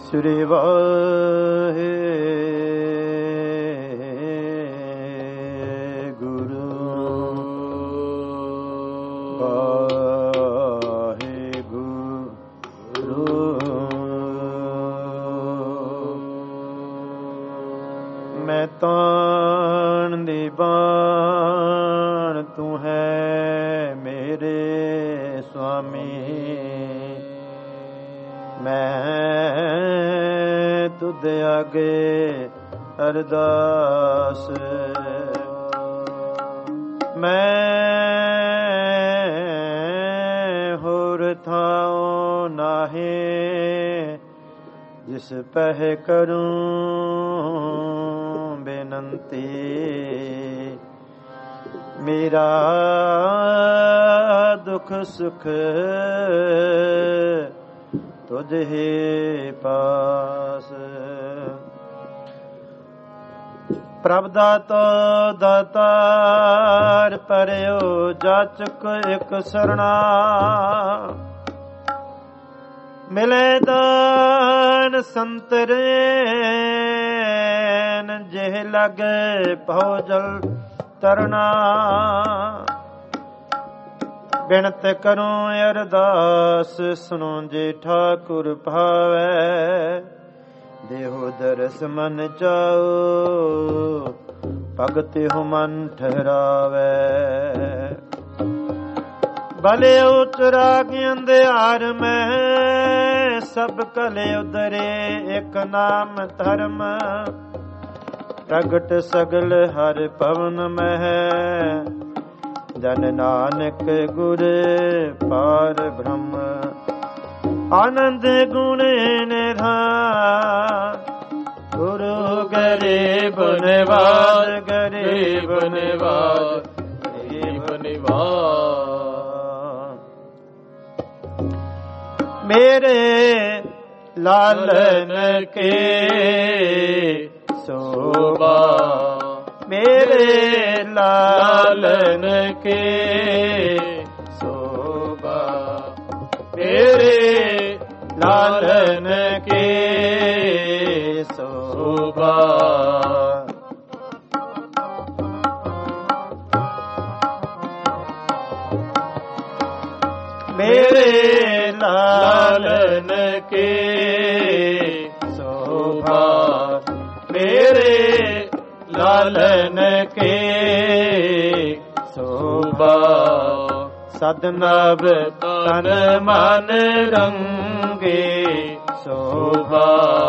ਸ੍ਰੀ ਵਾਹਿਗੁਰੂ ਵਾਹਿਗੁਰੂ। ਮੈਂ ਤਾਣ ਦੀ ਬਾਣ ਤੂੰ ਹੈ ਮੇਰੇ ਸੁਆਮੀ, ਮੈਂ ਤੁਧ ਆਗੇ ਅਰਦਾਸ। ਮੈਂ ਹੋਰ ਥਾਉ ਨਾਹੀਂ ਜਿਸ ਪਹਿ ਕਰੂੰ ਬੇਨੰਤੀ। ਮੇਰਾ ਦੁਖ ਸੁਖ ਤੁਝ ਹੀ ਪਾਸ। ਪ੍ਰਭ ਦਾਤਾ ਦਾਤਾਰ ਪਰਿਓ ਜਾਚਕ ਇਕ ਸਰਣਾ। ਮਿਲੇ ਦਾਨ ਸੰਤਰੇਨ ਜਿਹ ਲਗੇ ਭਉ ਜਲ ਤਰਨਾ। ਬਿਨਤ ਕਰੂੰ ਅਰਦਾਸ ਸੁਣੋ ਜੇ ਠਾਕੁਰ ਭਾਵੈ। ਦੇਹੋ ਦਰਸ ਮਨ ਚਾਓ ਭਗਤ ਹੋ ਮਨ ਠਹਿਰਾਵੈ। ਭਲੇ ਉਤਰਾ ਕੇ ਅੰਧਿਆਰ ਮੈਂ ਸਭ ਕਲੇ ਉਦਰੇ ਇਕ ਨਾਮ ਧਰਮ। ਪ੍ਰਗਟ ਸਗਲ ਹਰ ਪਵਨ ਮਹਿ ਜਨ ਨਾਨਕ ਗੁਰ ਪਾਰ ਬ੍ਰਹਮ। ਆਨੰਦ ਗੁਣ ਨਿਧਾਨ ਗੁਰੂ ਗਰੀਬ ਨਿਵਾਜ ਗਰੀਬ ਨਿਵਾਜ ਗਰੀਬ ਨਿਵਾਜ। ਮੇਰੇ ਲਾਲਨ ਕੇ ਸੋਭਾ ਮੇਰੇ ਲਾਲਨ ਕੇ ਸੋਭਾ। ਮੇਰੇ ਲਾਲਨ ਕੇ ਸੋਭਾ। ਮੇਰੇ ਲਾਲਨ ਕੇ ਸੋਭਾ। ਮੇਰੇ ਲਾਲਨ ਕੇ ਸੋਭਾ। ਸਦਨਵ ਤਨ ਮਨ ਰੰਗੇ ਸੋਭਾ।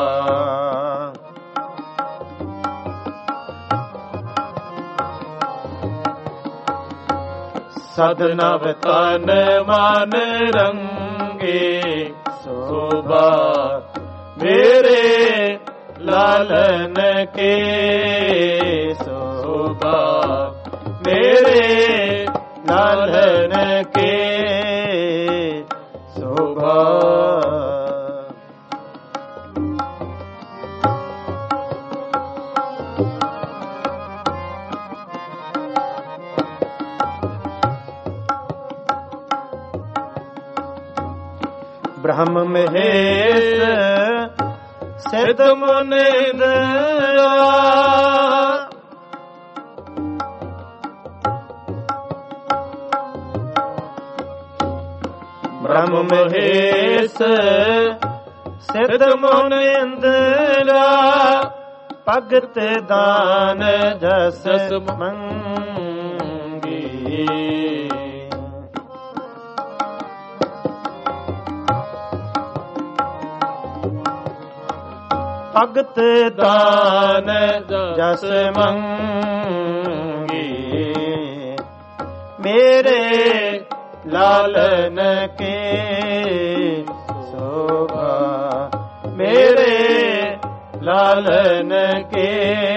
ਸਦਨਵ ਤਨ ਮਨ ਰੰਗੇ ਸੋਭਾ। ਮੇਰੇ ਲਾਲਨ ਕੇ ਸੋਭਾ। ਮੇਰੇ ਲਾਲਨ ਕੇ ਸੋਭਾ। ਬ੍ਰਹਮ ਮਹੇਸ਼ ਸਿਧ ਮੁਨਿ ਦਇਆ। ਬ੍ਰਹਮ ਮਹੇਸ਼ ਸਿਧ ਮੁਨਿ ਦਇਆ। ਭਗਤ ਦਾਨ ਜਸ ਮੰਗੀ। ਭਗਤ ਦਾਨ ਜਸ ਮੰਗੀ। ਮੇਰੇ ਲਾਲਨ ਕੇ ਸੋਭਾ। ਮੇਰੇ ਲਾਲਨ ਕੇ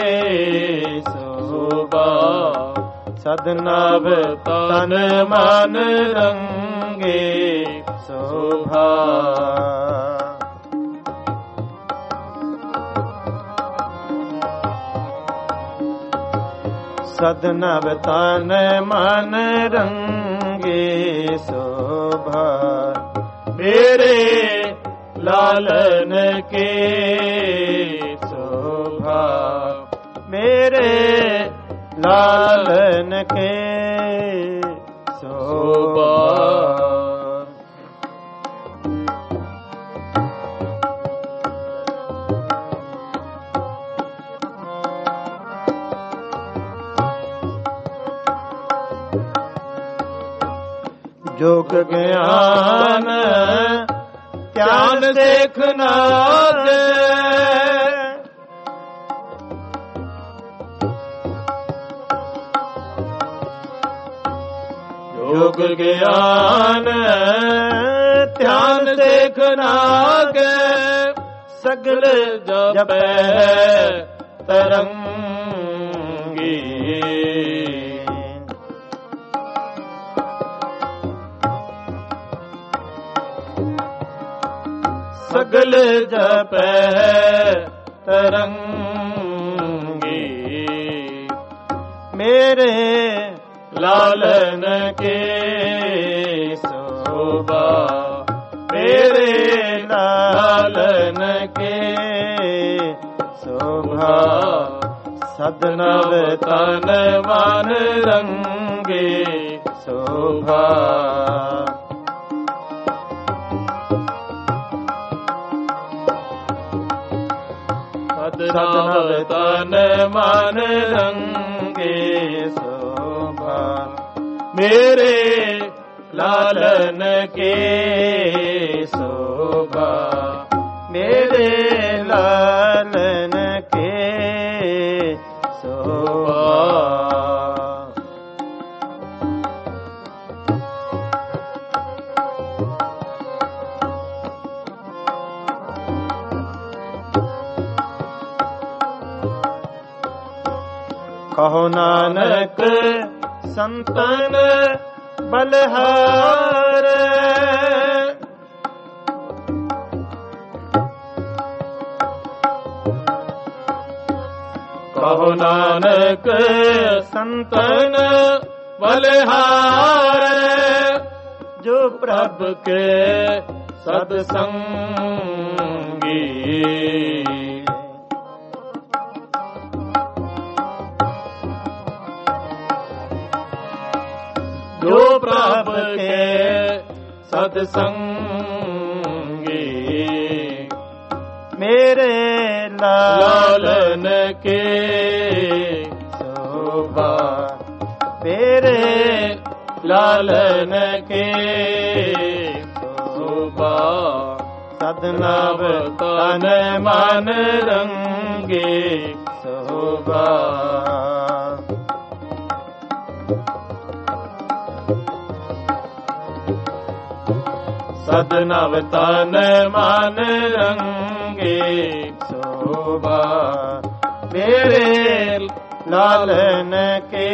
ਸੋਭਾ। ਸਦਨਵ ਤਨ ਮਨ ਰੰਗੇ ਸੋਭਾ। ਸਦਨਵ ਤਨ ਮਨ ਰੰਗੇ ਸੋਭਾ। ਮੇਰੇ लालन के शोभा, मेरे लालन के शोभा। योग ज्ञान ध्यान देखना दे, योग ज्ञान ध्यान देखना के, सगल जपै तरंगी, सगल जपै तरंगी। मेरे लालन के शोभा, मेरे लालन के शोभा। सदनव तन मन रंगे शोभा, सदनव तन मन रंगे शोभा। मेरे लालन के शोभा, मेरे लालन के शोभा। कहो नानक संतन बलहार, कहो नानक संतन बलहार। जो प्रभु के सत्संगी, जो प्रभु के सत्संगी। मेरे लालन के शोभा, मेरे लालन के शोभा। सदनव तन मन रंगे शोभा, सदनव तन मन रंगे शोभा। मेरे लालन के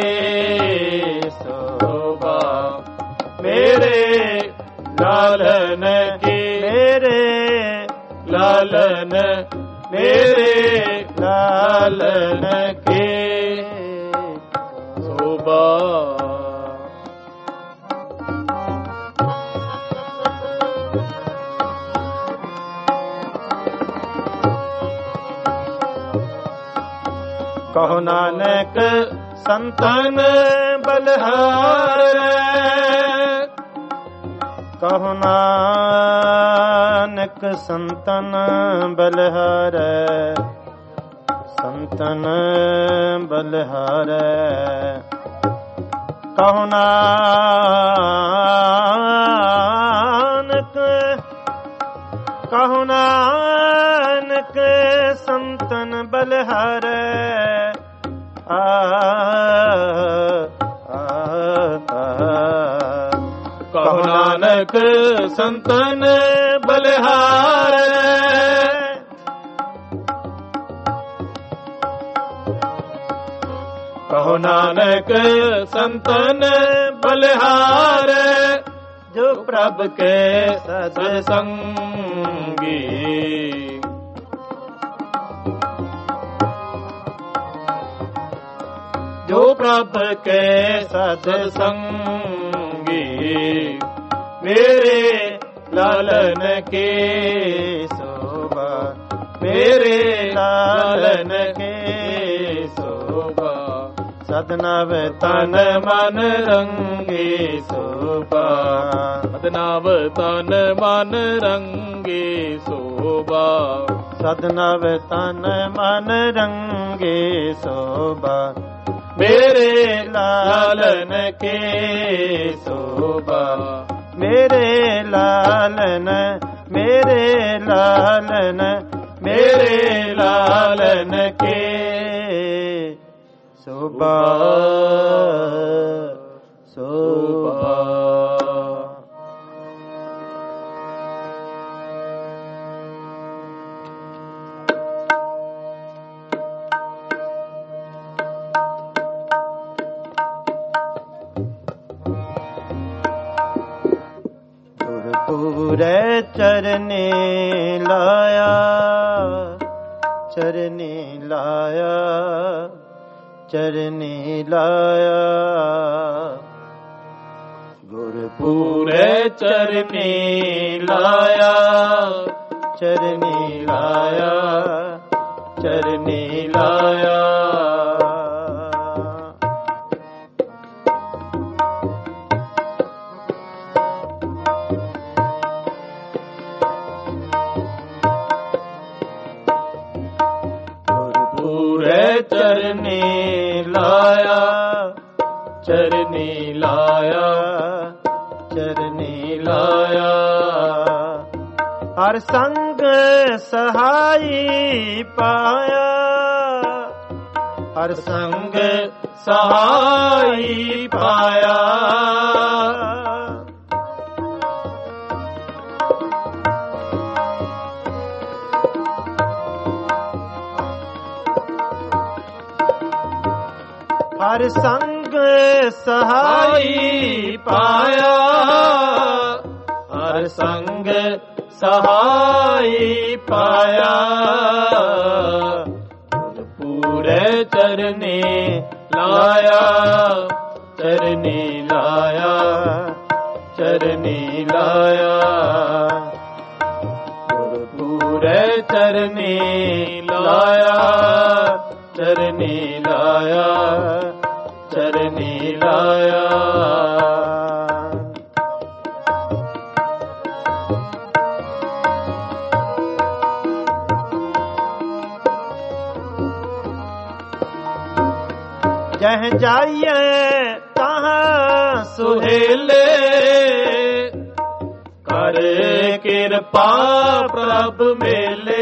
शोभा, मेरे लालन के, मेरे लालन, मेरे लालन के शोभा। कहो नानक संतन बलहार, कहो नानक संतन बलहार। संतन बलहार, कहो नानक, कहो नानक संतन बलहार। कहो नानक संतन बलहार। कहो नानक संतन बलहार। जो प्रभु के सत्संगी, जो प्रभु के सत्संगी। मेरे ਲਾਲਨ ਕੇ ਸੋਭਾ ਮੇਰੇ ਲਾਲਨ ਕੇ ਸੋਭਾ ਸਦਨਵ ਤਨ ਮਨ ਰੰਗੇ ਸੋਭਾ ਸਦਨਵ ਤਨ ਮਨ ਰੰਗੇ ਸੋਭਾ ਸਦਨਵ ਤਨ ਮਨ ਰੰਗੇ ਸੋਭਾ ਮੇਰੇ ਲਾਲਨ ਕੇ ਸੋਭਾ ਮੇਰੇ ਲਾਲਨ ਮੇਰੇ ਲਾਲਨ ਮੇਰੇ ਲਾਲਨ ਕੇ ਸੋਭਾ ਸੋਭਾ ਗੁਰਪੂਰੇ ਚਰਨੇ ਲਾਇਆ ਚਰਨੇ ਲਾਇਆ ਚਰਨੇ ਲਾਇਆ ਗੁਰਪੂਰੇ ਚਰਨੇ ਲਾਇਆ ਚਰਨੇ ਲਾਇਆ ਚਰਨੇ ਲਾਇਆ ਚਰਨੇ ਲਾਇਆ ਚਰਨੇ ਲਾਇਆ ਚਰਨੇ ਲਾਇਆ ਹਰ ਸੰਗ ਸਹਾਈ ਪਾਇਆ ਹਰ ਸੰਗ ਸਹਾਈ ਪਾਇਆ ਹਰ ਸੰਗ ਸਹਾਈ ਪਾਇਆ ਹਰ ਸੰਗ ਸਹਾਈ ਪਾਇਆ ਗੁਰਪੂਰੇ ਚਰਨੇ ਲਾਇਆ ਚਰਨੇ ਲਾਇਆ ਚਰਨੇ ਲਾਇਆ ਗੁਰਪੂਰੇ ਚਰਨੇ ਲਾਇਆ ਚਰਨੇ ਲਾਇਆ ਚਰਨੇ ਲਾਇਆ ਜਹ ਜਾਈਏ ਤਹਾਂ ਸੁਹੇਲੇ ਕਰ ਕਿਰਪਾ ਪ੍ਰਭ ਮੇਲੇ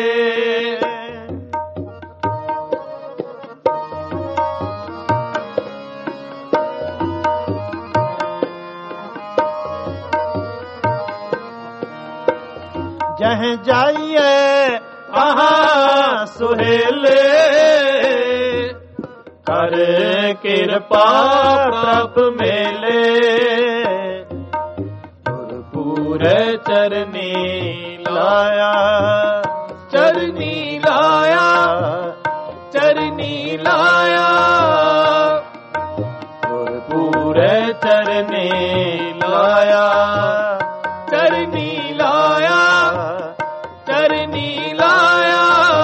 ਜਹ ਜਾਈਏ ਤਹਾਂ ਸੁਹੇਲੇ ਕਰ ਕਿਰਪਾ ਪ੍ਰਭ ਮੇਲੇ ਗੁਰਪੂਰੇ ਚਰਨੀ ਲਾਇਆ ਚਰਨੀ ਲਾਇਆ ਚਰਨੀ ਲਾਇਆ ਗੁਰਪੂਰੇ ਚਰਨੀ ਲਾਇਆ ਚਰਨੀ ਲਾਇਆ ਚਰਨੀ ਲਾਇਆ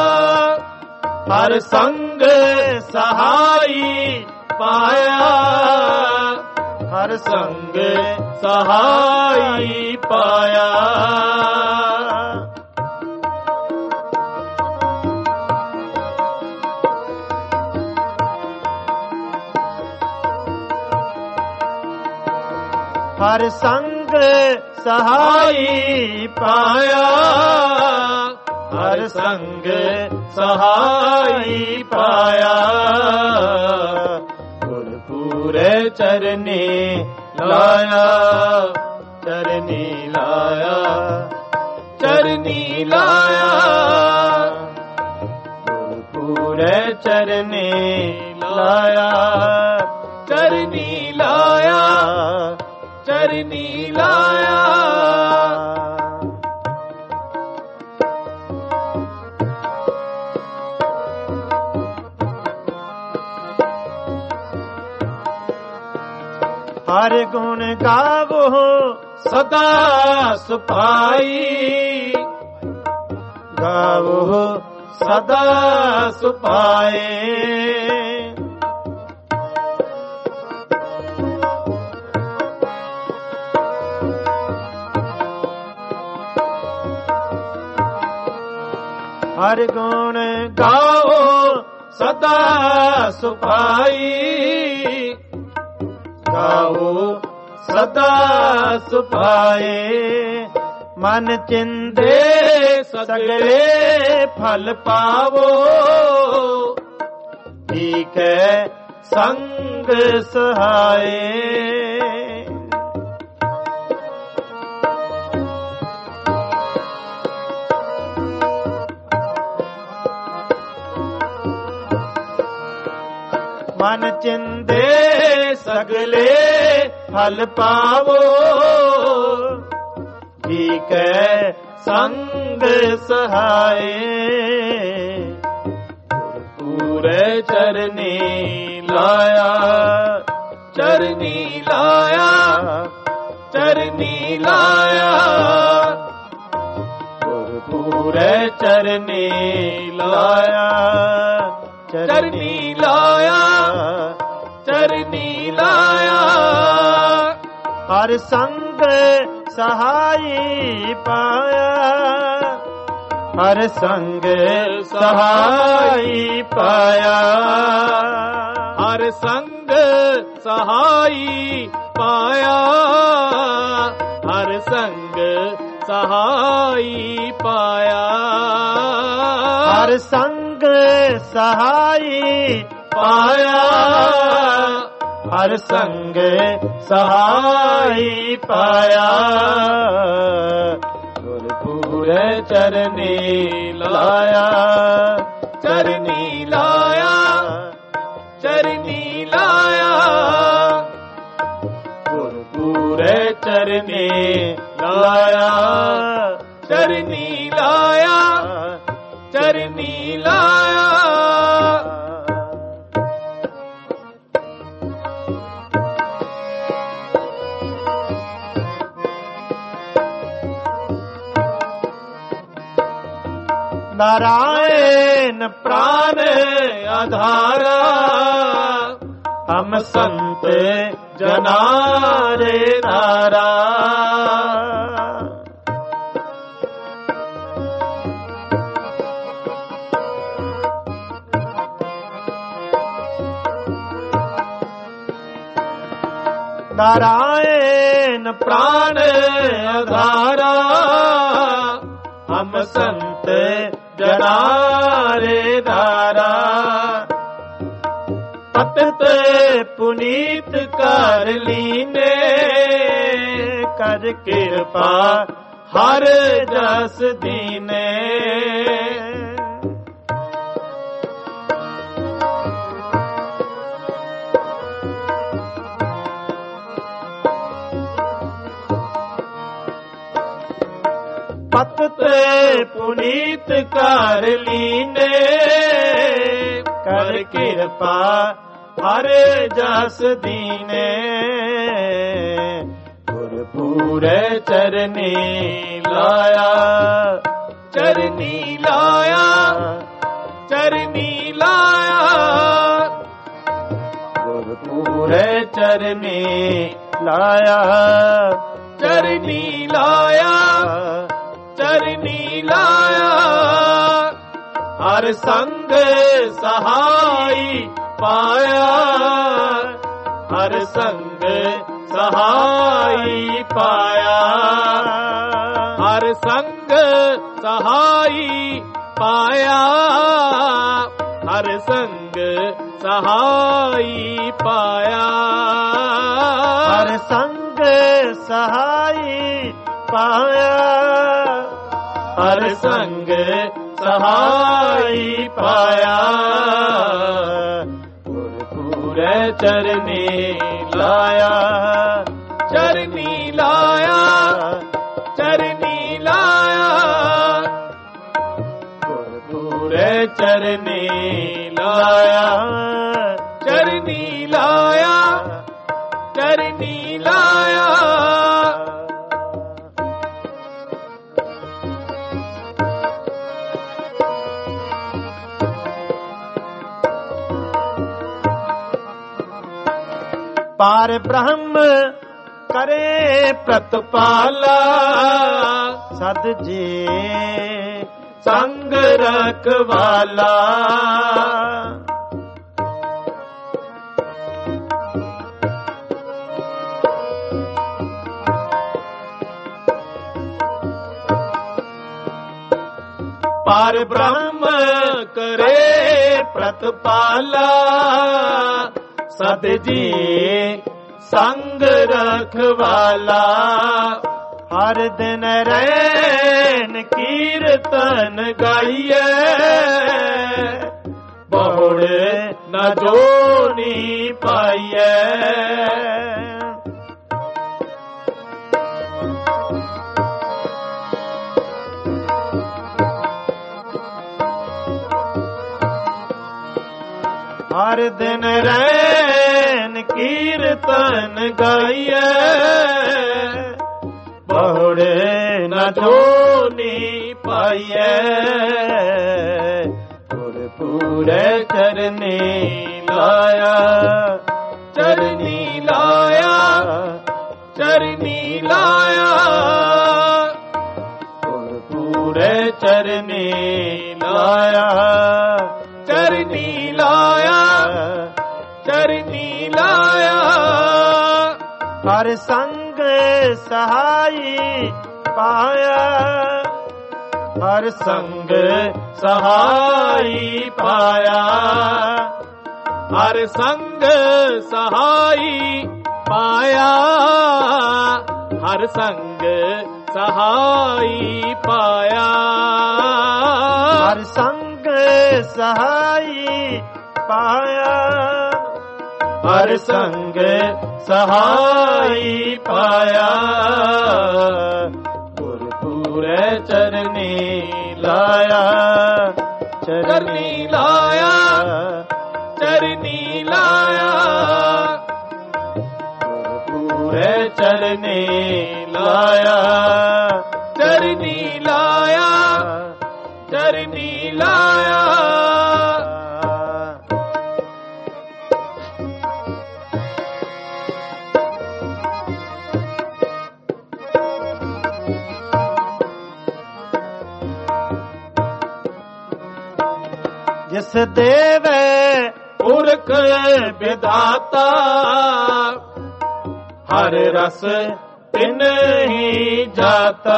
ਹਰ ਸੰਗ ਸਹਾਈ ਪਾਇਆ ਹਰ ਸੰਗ ਸਹਾਈ ਪਾਇਆ ਹਰ ਸੰਗ ਸਹਾਈ ਪਾਇਆ ਹਰ ਸੰਗ ਸਹਾਈ ਪਾਇਆ ਗੁਰਪੂਰੇ ਚਰਨੀ ਲਾਇਆ ਚਰਨੀ ਲਾਇਆ ਚਰਨੀ ਲਾਇਆ ਗੁਰਪੂਰੇ ਚਰਨੀ ਲਾਇਆ ਚਰਨੀ ਲਾਇਆ ਚਰਨੀ ਲਾਇਆ ਹਰ ਗੁਣ ਗਾਵੋ ਸਦਾ ਸੁਭਾਈ, ਗਾਵੋ ਸਦਾ ਸੁਭਾਏ। ਹਰਿ ਗੁਣ ਗਾਓ ਸਦਾ ਸੁਭਾਈ, ਗਾਓ ਸਦਾ ਸੁਭਾਏ। ਮਨ ਚਿੰਦੇ ਦੇ ਸਗਲੇ ਫਲ ਪਾਵੋ, ਠੀਕ ਹੈ ਸੰਗ ਸਹਾਏ। ਮਨ ਚਿੰਦੇ ਦੇ ਸਗਲੇ ਫਲ ਪਾਵੋ, ਠੀਕ ਹੈ ਸੰਗ ਸਹਾਏ। ਪੂਰੇ ਚਰਨੀ ਲਾਇਆ, ਚਰਨੀ ਲਾਇਆ, ਚਰਨੀ ਲਾਇਆ। ਪੂਰੇ ਚਰਨੀ ਲਾਇਆ, ਚਰਨੀ ਲਾਇਆ, ਚਰਨੀ ਲਾਇਆ। ਹਰ ਸੰਗ ਸਹਾਈ ਪਾਇਆ, ਹਰ ਸੰਗ ਸਹਾਈ ਪਾਇਆ। ਹਰ ਸੰਗ ਸਹਾਈ ਪਾਇਆ, ਹਰ ਸੰਗ ਸਹਾਈ ਪਾਇਆ। ਹਰ ਸੰਗ ਸਹਾਈ ਪਾਇਆ, ਹਰ ਸੰਗ ਸਹਾਈ ਪਾਇਆ। ਗੁਰਪੂਰੇ ਚਰਨੀ ਲਾਇਆ, ਚਰਨੀ ਲਾਇਆ, ਚਰਨੀ ਲਾਇਆ। ਗੁਰਪੂਰੇ ਚਰਨੀ ਲਾਇਆ, ਚਰਨੀ ਲਾਇਆ, ਚਰਨੀ ਲਾਇਆ। ਨਾਰਾਇਣ ਪ੍ਰਾਨ ਆਧਾਰਾ, ਹਮ ਸੰਤ ਜਨਾ ਰੇ ਨਾਰਾ। ਨਾਰਾਇਣ ਪ੍ਰਾਨ ਆਧਾਰਾ, ਹਮ ਸੰਤ ਜਨਾ ਰੇ ਨਾਰਾ। ਪਤਿਤ ਪੁਨੀਤ ਕਰ ਲੀਨੇ, ਕਰ ਕਿਰਪਾ ਹਰ ਜਸ ਦੀਨੇ। ਪਤਿਤ ਪੁਨੀਤ ਕਰ ਲੀਨੇ, ਕਰ ਕਿਰਪਾ ਹਰ ਜਸ ਦੀਨੇ। ਗੁਰਪੂਰੇ ਚਰਨੀ ਲਾਇਆ, ਚਰਨੀ ਲਾਇਆ, ਚਰਨੀ ਲਾਇਆ। ਗੁਰਪੂਰੇ ਚਰਨੀ ਲਾਇਆ, ਚਰਨੀ ਲਾਇਆ, ਚਰਨੀ ਲਾਇਆ। ਹਰ ਸੰਗ ਸਹਾਈ ਪਾਇਆ, ਹਰ ਸੰਗ ਸਹਾਈ ਪਾਇਆ। ਹਰ ਸੰਗ ਸਹਾਈ ਪਾਇਆ, ਹਰ ਸੰਗ ਸਹਾਈ ਪਾਇਆ। ਹਰ ਸੰਗ ਸਹਾਈ ਪਾਇਆ, ਹਰ ਸੰਗ ਸਹਾਈ ਪਾਇਆ। ਗੁਰਪੂਰੇ ਚਰਨੀ ਲਾਇਆ, ਚਰਨੀ ਲਾਇਆ, ਚਰਨੀ ਲਾਇਆ। ਗੁਰਪੂਰੇ ਚਰਨੀ ਲਾਇਆ, ਚਰਨੀ ਲਾਇਆ, ਚਰਨੀ ਲਾਇਆ। ਪਾਰ ਬ੍ਰਹਮ ਕਰੇ ਪ੍ਰਤਪਾਲਾ ਸਦ ਜੀ ਸੰਗ ਰਖਵਾਲਾ ਪਾਰ ਬ੍ਰਹਮ ਕਰੇ ਪ੍ਰਤਪਾਲਾ ਸਦ ਜੀ ਸੰਗ ਰਖਵਾਲਾ ਹਰ ਦਿਨ ਰੈਨ ਕੀਰਤਨ ਗਾਈਏ ਬਹੁੜ ਨ ਜੋਨੀ ਪਾਈਏ ਹਰ ਦਿਨ ਰੈਨ ਕੀਰਤਨ ਗਾਈਏ ਬਹੁੜ ਨ ਜੋਨੀ ਪਾਈਏ ਪੂਰੇ ਚਰਨੀ ਲਾਇਆ ਚਰਨੀ ਲਾਇਆ ਚਰਨੀ ਲਾਇਆ ਪੂਰੇ ਚਰਨੀ ਲਾਇਆ ਚਰਨੀ ਲਾਇਆ ਚਰਨੀ ਲਾਇਆ ਹਰ ਸੰਗ ਸਹਾਈ ਪਾਇਆ ਹਰ ਸੰਗ ਸਹਾਈ ਪਾਇਆ ਹਰ ਸੰਗ ਸਹਾਈ ਪਾਇਆ ਹਰ ਸੰਗ ਸਹਾਈ ਪਾਇਆ ਹਰ ਸੰਗ ਸਹਾਈ ਪਾਇਆ ਹਰ ਸੰਗ ਸਹਾਈ ਪਾਇਆ ਪੂਰੇ ਚਰਨੀ ਲਾਇਆ ਚਰਨੀ ਲਾਇਆ ਚਰਨੀ ਲਾਇਆ ਪੂਰੇ ਚਰਨੀ ਲਾਇਆ ਚਰਨੀ ਲਾਇਆ ਚਰਨੀ ਲਾਇਆ ਜਿਸ ਦੇਵੇ ਪੁਰਖ ਵਿਧਾਤਾ ਹਰ ਰਸ ਤਿਨ ਹੀ ਜਾਤਾ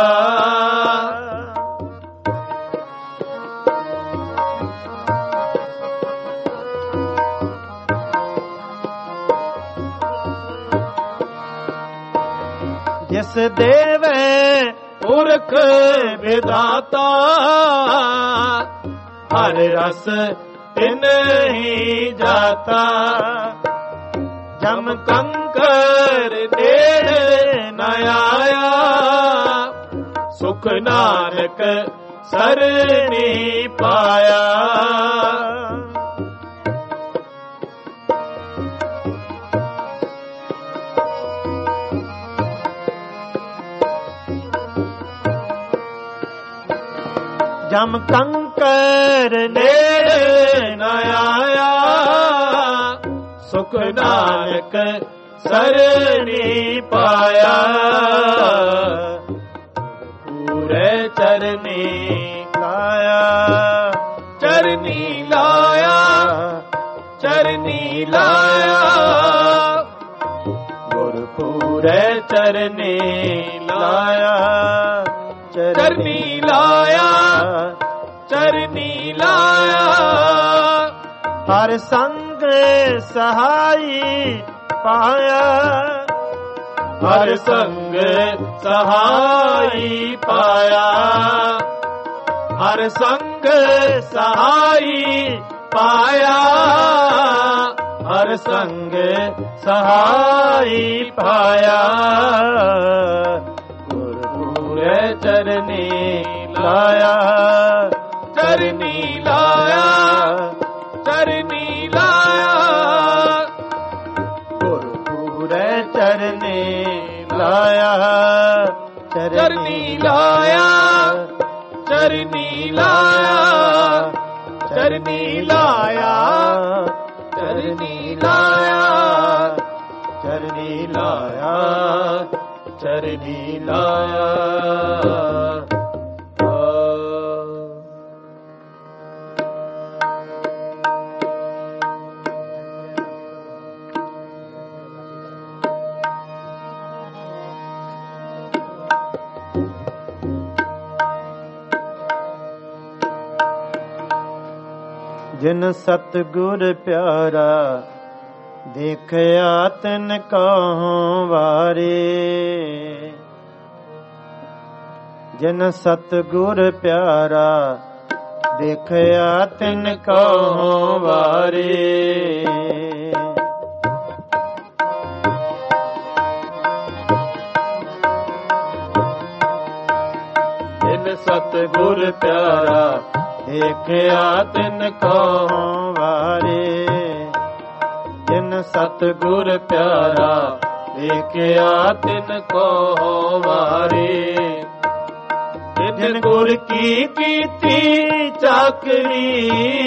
ਜਿਸ ਦੇਵੇ ਪੁਰਖ ਵਿਧਾਤਾ ਹਰ ਰਸ ਤਿਨ ਹੀ ਜਾਤਾ ਜਮ ਕੰਕਰ ਨੇੜੇ ਨ ਆਇਆ ਸੁਖ ਨਾਨਕ ਸਰਨੀ ਪਾਇਆ ਜਮ ਕੰਕਰ ਨੇੜੇ ਨ ਆਇਆ ਸੁਖ ਨਾਨਕ ਸਰਨੀ ਪਾਇਆ ਪੂਰੇ ਚਰਨੀ ਲਾਇਆ ਚਰਨੀ ਲਾਇਆ ਚਰਨੀ ਲਾਇਆ ਗੁਰਪੂਰੇ ਚਰਨੀ ਲਾਇਆ ਚਰਨੀ ਲਾਇਆ ਚਰਨੀ ਲਾਇਆ ਹਰ ਸੰਗ ਸਹਾਈ ਪਾਇਆ ਹਰ ਸੰਗ ਸਹਾਈ ਪਾਇਆ ਹਰ ਸੰਗ ਸਹਾਈ ਪਾਇਆ ਹਰ ਸੰਗ ਸਹਾਈ ਪਾਇਆ ਗੁਰਪੂਰੇ ਚਰਨੀ ਲਾਇਆ ਚਰਨੀ ਲਾਇਆ ਚਰਨੀ ਲਾਇਆ ਗੁਰਪੂਰੇ ਚਰਨੀ ਲਾਇਆ ਚਰਨੀ ਲਾਇਆ ਚਰਨੀ ਲਾਇਆ ਚਰਨੀ ਲਾਇਆ ਚਰਨੀ ਲਾਇਆ ਲਾਇਆ, ਚਰਨੀ ਲਾਇਆ। ਜਿਨ ਸਤਿਗੁਰ ਪਿਆਰਾ ਦੇਖਿਆ ਤਿਨ ਕਉ ਵਾਰੇ। ਜਿਨ ਸਤਿਗੁਰ ਪਿਆਰਾ ਦੇਖਿਆ ਤਿਨ ਕਉ ਵਾਰੇ। ਜਿਨ ਸਤਿਗੁਰ ਪਿਆਰਾ ਦੇਖਿਆ ਤਿਨ ਕਉ ਵਾਰੇ। ਜਿਨ ਸਤਿਗੁਰ ਪਿਆਰਾ ਦੇਖਿਆ ਤਿਨ ਕਉ ਵਾਰੇ। ਜਿਨ ਗੁਰ ਕੀ ਕੀਤੀ ਚਾਕਰੀ,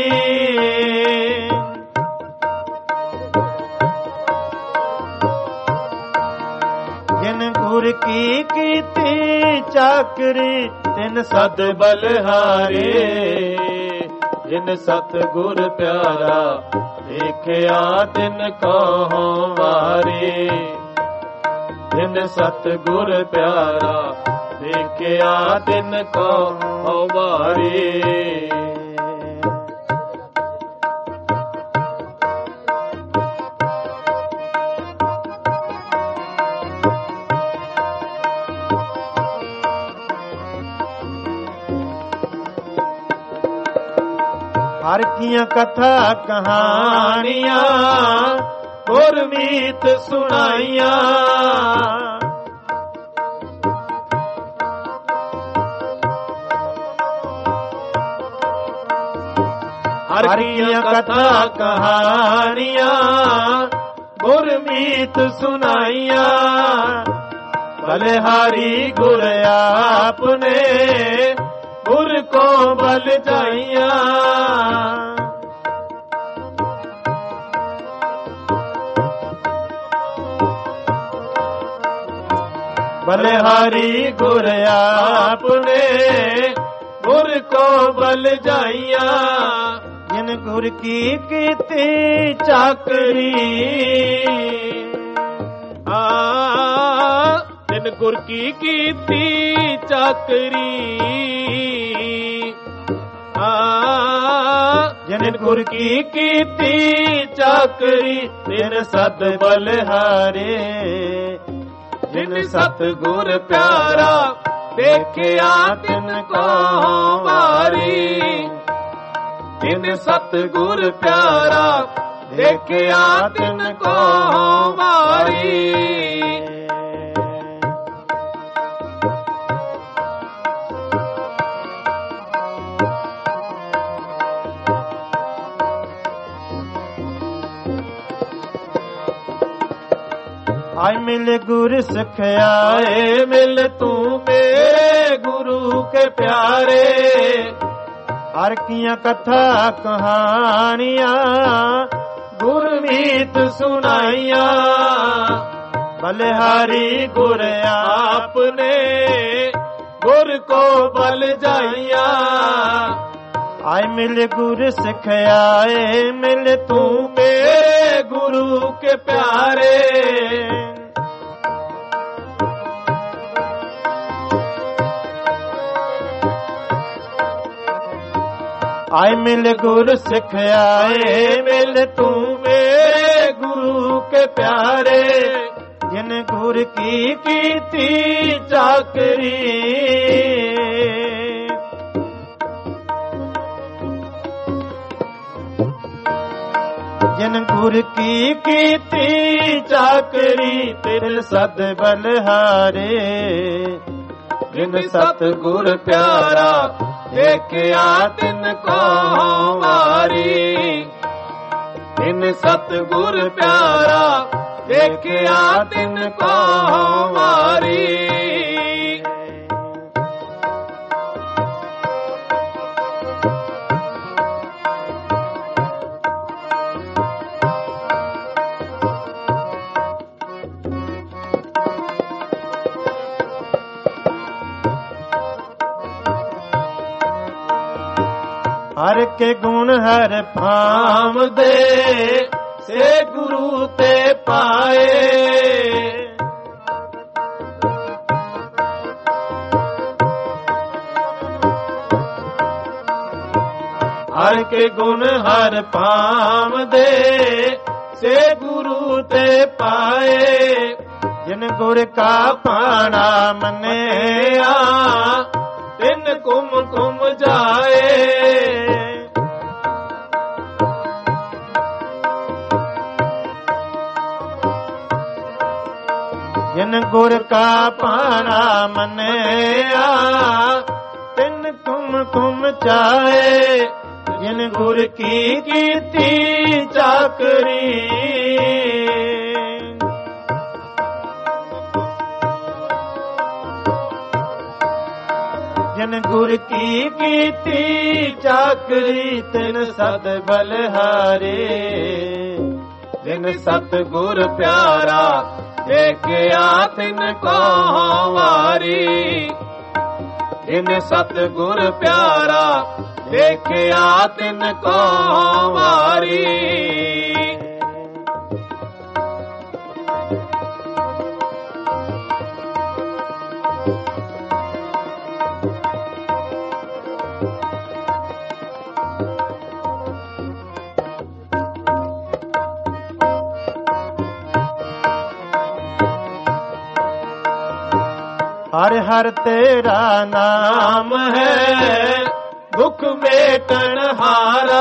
ਜਿਨ ਗੁਰ ਕੀ ਕੀਤੀ ਚਾਕਰੀ ਤਿਨ ਸਦ ਬਲਿਹਾਰੇ। ਜਿਨ ਸਤਿਗੁਰ ਪਿਆਰਾ ਦੇਖਿਆ ਤਿਨ ਕਉ ਵਾਰੇ। ਜਿਨ ਸਤਿਗੁਰ ਪਿਆਰਾ ਦੇਖਿਆ ਤਿਨ ਕਉ ਵਾਰੇ। ਹਰ ਕੀਆਂ ਕਥਾ ਕਹਾਣੀਆਂ ਗੁਰਮੀਤ ਸੁਣਾਈਆਂ। ਹਰ ਕੀਆਂ ਕਥਾ ਕਹਾਣੀਆਂ ਗੁਰਮੀਤ ਸੁਣਾਈਆਂ। ਬਲਿਹਾਰੀ ਗੁਰ ਆਪਨੇ ਗੁਰ ਕੋ ਬਲ ਜਾਈਆਂ। ਬਲਿਹਾਰੀ ਗੁਰ ਆਪਨੇ ਗੁਰ ਕੋ ਬਲ ਜਾਈਆਂ। ਜਿਨ ਗੁਰ ਕੀ ਕੀਤੀ ਚਾਕਰੀ, ਜਿਨ ਗੁਰ ਕੀ ਕੀਤੀ ਚਾਕਰੀ। ਜਿਨ ਗੁਰ ਕੀ ਕੀਤੀ ਚਾਕਰੀ ਤਿਨ ਸਦ ਬਲਿਹਾਰੇ। ਜਿਨ ਸਤਿਗੁਰ ਪਿਆਰਾ ਦੇਖਿਆ ਤਿਨ ਕਉ ਵਾਰੀ। ਜਿਨ ਸਤਿਗੁਰ ਪਿਆਰਾ ਦੇਖਿਆ ਤਿਨ ਕਉ ਵਾਰੀ। ਆਇ ਮਿਲ ਗੁਰ ਸਖਿਆਏ ਮਿਲ ਤੂੰ ਮੇਰੇ ਗੁਰੂ ਕੇ ਪਿਆਰੇ। ਹਰ ਕੀਆਂ ਕਥਾ ਕਹਾਣੀਆਂ ਗੁਰਮੀਤ ਸੁਣਾਈਆਂ। ਬਲਿਹਾਰੀ ਗੁਰ ਆਪਨੇ ਗੁਰ ਕੋ ਬਲ ਜਾਈਆਂ। ਆਇ ਮਿਲ ਗੁਰ ਸਖਿਆਏ ਮਿਲ ਤੂੰ ਮੇਰੇ ਗੁਰੂ ਕੇ ਪਿਆਰੇ। ਆਇ ਮਿਲ ਗੁਰ ਸਿਖਿਆਏ ਮਿਲ ਤੂੰ ਮੇਰੇ ਗੁਰੂ ਕੇ ਪਿਆਰੇ। ਜਿਨ ਗੁਰ ਕੀ ਕੀਤੀ ਚਾਕਰੀ। ਜਿਨ ਗੁਰ ਕੀ ਕੀਤੀ ਚਾਕਰੀ ਤਿਨ ਸਦ ਬਲਿਹਾਰੇ। ਜਿਨ ਸਤਿਗੁਰ ਪਿਆਰਾ ਦੇਖਿਆ ਤਿਨ ਕਉ ਵਾਰੀ। ਜਿਨ ਸਤਿਗੁਰ ਪਿਆਰਾ ਦੇਖਿਆ ਤਿਨ ਕਉ ਵਾਰੀ। ਹਰ ਕੇ ਗੁਣ ਹਰ ਭਾਮ ਦੇ ਸੇ ਗੁਰੂ ਤੇ ਪਾਏ। ਹਰ ਕੇ ਗੁਣ ਹਰ ਭਾਮ ਦੇ ਸੇ ਗੁਰੂ ਤੇ ਪਾਏ। ਜਿਨ ਗੁਰ ਕਾ ਭਾਣਾ ਮੰਨਿਆ ਤਿਨ ਕੁਮ ਕੁਮ ਜਾਏ। ਜਿਨ ਗੁਰ ਕਾ ਭਾਣਾ ਮੰਨਿਆ ਤਿਨ ਕੁਮ ਕੁਮ ਚਾਏ। ਜਿਨ ਗੁਰ ਕੀ ਕੀਤੀ ਚਾਕਰੀ ਜਿਨ ਗੁਰ ਕੀ ਕੀਤੀ ਚਾਕਰੀ ਤਿਨ ਸਦ ਬਲਿਹਾਰੇ। ਜਿਨ ਸਤ ਗੁਰ ਪਿਆਰਾ ਦੇਖਿਆ ਤਿਨ ਕੋ ਵਾਰੀ। ਜਿਨ ਸਤ ਗੁਰ ਪਿਆਰਾ ਦੇਖਿਆ ਤਿਨ ਕੋ ਵਾਰੀ। ਹਰ ਹਰ ਤੇਰਾ ਨਾਮ ਹੈ ਦੁਖ ਮੇਟਣ ਹਾਰਾ।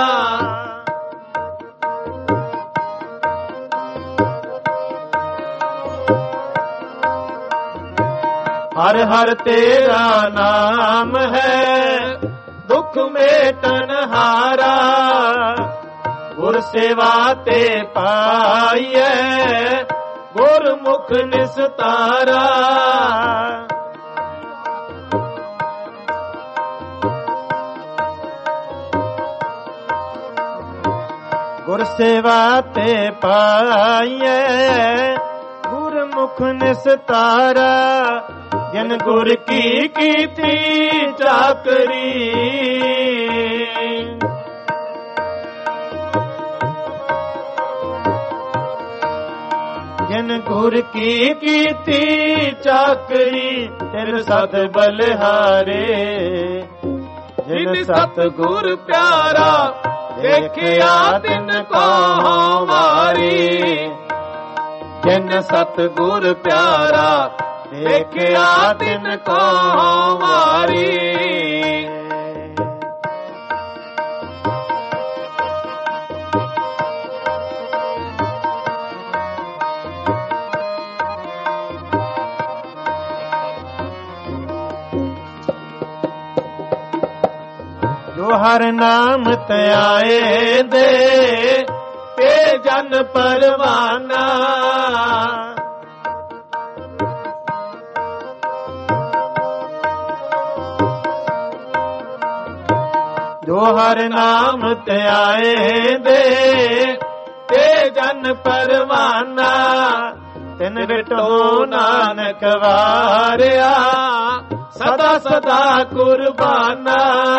ਹਰ ਹਰ ਤੇਰਾ ਨਾਮ ਹੈ ਦੁਖ ਮੇਟਣ ਹਾਰਾ। ਗੁਰ ਸੇਵਾ ਤੇ ਪਾਈਐ ਗੁਰਮੁਖ ਨਿਸਤਾਰਾ। ਗੁਰ ਸੇਵਾ ਤੇ ਪਾਈਐ ਗੁਰਮੁਖ ਨਿਸਤਾਰਾ। ਜਿਨ ਗੁਰ ਕੀ ਕੀਤੀ ਚਾਕਰੀ ਜਿਨ ਗੁਰ ਕੀ ਕੀਤੀ ਚਾਕਰੀ ਤਿਨ ਸਤ ਬਲਿਹਾਰੇ। ਜਿਨ ਸਤ ਗੁਰ ਪਿਆਰਾ ਦੇਖਿਆ ਤਿਨ ਕੋ ਵਾਰੀ। ਜਿਨ ਸਤ ਗੁਰ ਪਿਆਰਾ ਦੇਖਿਆ ਤਿਨ ਕੋ ਵਾਰੀ। ਜੋ ਹਰ ਨਾਮ ਧਿਆਏ ਦੇ ਤੇ ਜਨ ਪਰਵਾਨਾ। ਜੋ ਹਰ ਨਾਮ ਧਿਆਏ ਦੇ ਤੇ ਜਨ ਪਰਵਾਨਾ। ਤਿਨ ਵਿਟੋ ਨਾਨਕ ਵਾਰਿਆ ਸਦਾ ਸਦਾ ਕੁਰਬਾਨਾ।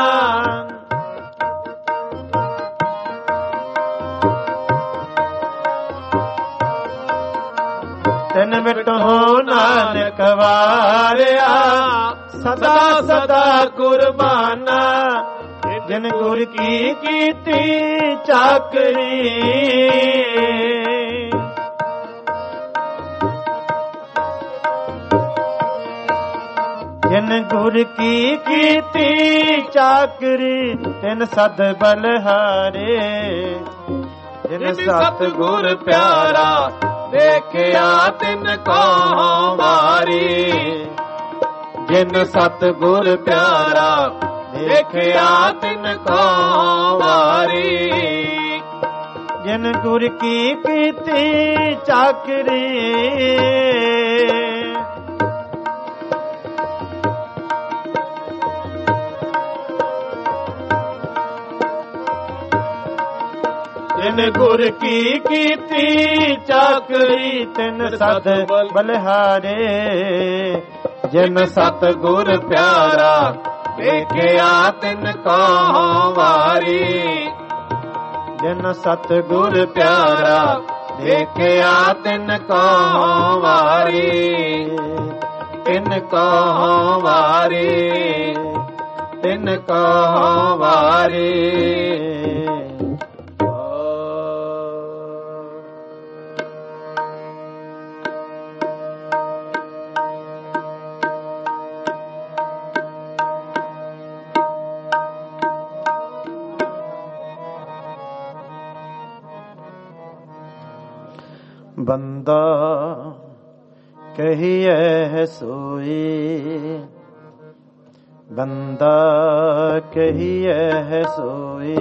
ਤਿਨ ਵਿਟੋ ਨਾਨਕ ਵਾਰਿਆ ਸਦਾ ਸਦਾ ਕੁਰਬਾਨਾ। ਜਿਨ ਗੁਰ ਕੀ ਕੀਤੀ ਚਾਕਰੀ ਜਿਨ ਗੁਰ ਕੀ ਕੀਤੀ ਚਾਕਰੀ ਤਿਨ ਸਦ ਬਲਿਹਾਰੇ। ਜਿਨ ਸਤ ਗੁਰ ਪਿਆਰਾ ਦੇਖਿਆ ਤਿਨ ਕੋ ਵਾਰੀ। ਜਿਨ ਸਤ ਗੁਰ ਪਿਆਰਾ ਦੇਖਿਆ ਤਿਨ ਕੋ ਵਾਰੀ। ਜਿਨ ਗੁਰ ਕੀ ਕੀਤੀ ਚਾਕਰੀ ਜਿਨ ਗੁਰ ਕੀ ਕੀਤੀ ਚਾਕਰੀ ਤਿਨ ਸਦ ਬਲਿਹਾਰੇ। ਜਿਨ ਸਤ ਗੁਰ ਪਿਆਰਾ ਦੇਖਿਆ ਤਿਨ ਕੋ ਵਾਰੀ। ਜਿਨ ਸਤਿਗੁਰ ਪਿਆਰਾ ਦੇਖਿਆ ਤਿਨ ਕੋ ਵਾਰੀ। ਤਿਨ ਕੋ ਵਾਰੀ। ਤਿਨ ਕੋ ਵਾਰੀ। ਬੰਦਾ ਕਹੀਐ ਸੋਈ। ਬੰਦਾ ਕਹੀਐ ਸੋਈ।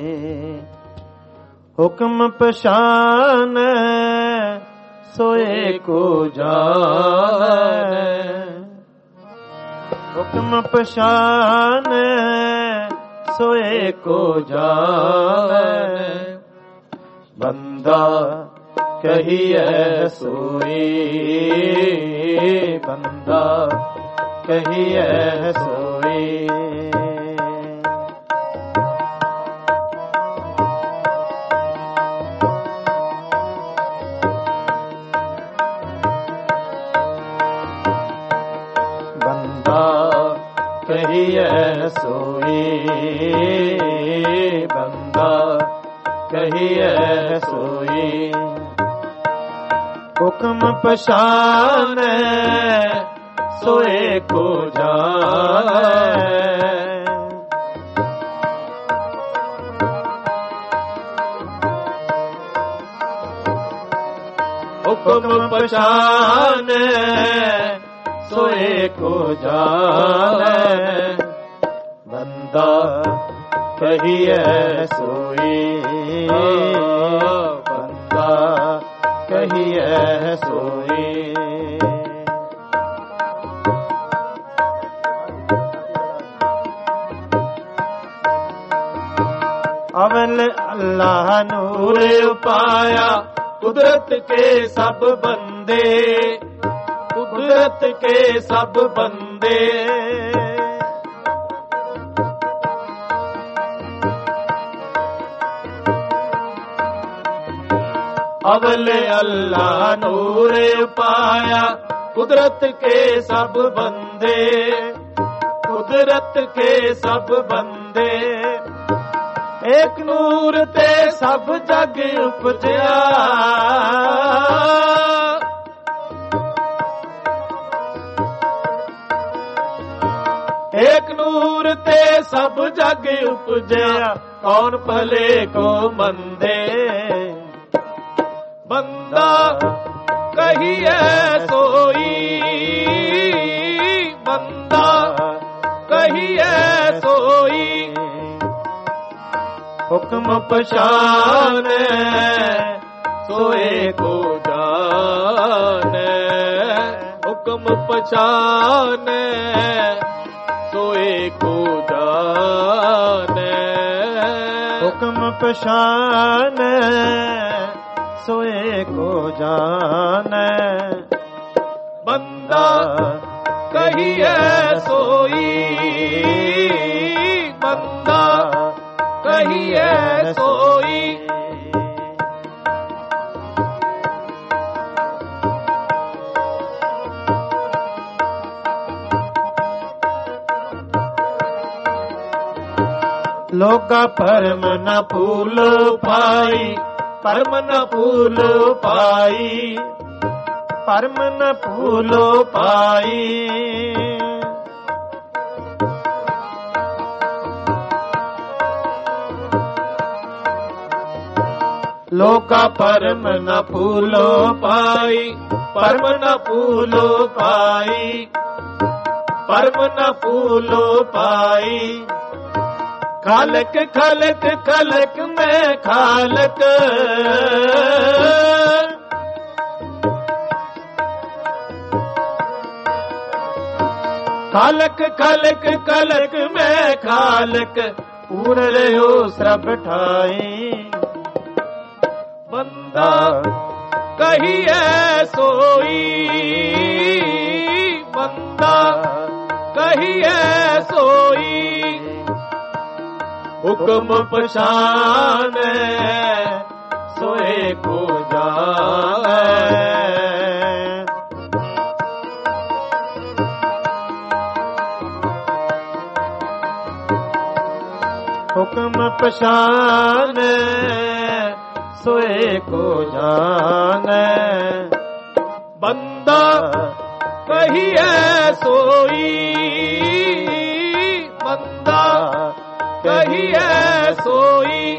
ਹੁਕਮ ਪਛਾਨੈ ਸੋਏ ਕੋ ਜਾਣੈ। ਹੁਕਮ ਪਛਾਨੈ ਸੋਏ ਕੋ ਜਾਣੈ। ਬੰਦਾ ਕਹੀਐ ਸੋਈ। ਬੰਦਾ ਕਹੀਐ ਸੋਈ। ਬੰਦਾ ਕਹੀਐ ਸੋਈ। ਬੰਦਾ ਕਹੀਐ ਸੋਈ। ਹੁਕਮ ਪਛਾਨੈ ਸੋਏ ਕੋ ਜਾਣੈ। ਹੁਕਮ ਪਛਾਨੈ ਸੋਏ ਕੋ ਜਾਣੈ। ਬੰਦਾ ਕਹੀਐ ਸੋਈ। ਬੰਦਾ ਕਹੀਐ ਸੋਈ। ਅਵਲ ਅੱਲਾਹ ਨੂਰ ਉਪਾਇਆ ਕੁਦਰਤ ਕੇ ਸਭ ਬੰਦੇ। ਕੁਦਰਤ ਕੇ ਸਭ ਬੰਦੇ। ਅਵਲ ਅੱਲਾਹ ਨੂਰ ਪਾਇਆ ਕੁਦਰਤ ਕੇ ਸਭ ਬੰਦੇ। ਕੁਦਰਤ ਕੇ ਸਭ ਬੰਦੇ। ਏਕ ਨੂਰ ਤੇ ਸਭ ਜਗ ਉਪਜਿਆ। ਏਕ ਨੂਰ ਤੇ ਸਭ ਜਗ ਉਪਜਿਆ। ਕੌਣ ਭਲੇ ਕੋ ਮੰਦੇ। ਬੰਦਾ ਕਹੀਐ ਸੋਈ। ਬੰਦਾ ਕਹੀਐ ਸੋਈ। ਹੁਕਮ ਪਛਾਨੈ ਸੋਏ ਕੋ ਜਾਣੈ। ਹੁਕਮ ਪਛਾਨੈ ਸੋਏ ਕੋ ਜਾਣੈ। ਹੁਕਮ ਪਛਾਨੈ ਸੋਏ ਕੋ ਜਾਣੈ। ਬੰਦਾ ਕਹੀਐ ਸੋਈ। ਬੰਦਾ ਕਹੀਐ ਸੋਈ। ਲੋਗਾ ਭਰਮ ਨ ਫੂਲ ਪਾਈ। ਭਰਮ ਨ ਫੂਲ ਪਾਈ। ਭਰਮ ਨ ਫੂਲ ਪਾਈ। ਲੋਕਾ ਭਰਮ ਨ ਫੂਲ ਪਾਈ। ਭਰਮ ਨ ਫੂਲ ਪਾਈ। ਭਰਮ ਨ ਫੂਲ ਪਾਈ। ਖਾਲਕ ਖਾਲਕ ਖਾਲਕ ਮੈਂ ਖਾਲਕ। ਖਾਲਕ ਖਾਲਕ ਖਾਲਕ ਮੈਂ ਖਾਲਕ। ਪੂਰ ਰਹਿਓ ਸਰਬ ਠਾਈ। ਬੰਦਾ ਕਹੀਐ ਸੋਈ। ਬੰਦਾ ਕਹੀਐ ਸੋਈ, ਹੁਕਮ ਪਛਾਨੈ ਸੋਏ ਕੋ ਜਾਣੈ। ਹੁਕਮ ਪਛਾਨੈ ਸੋਏ ਕੋ ਜਾਣੈ। ਬੰਦਾ ਕਹੀਐ ਸੋਈ, ਬੰਦਾ ਕਹੀਐ ਸੋਈ,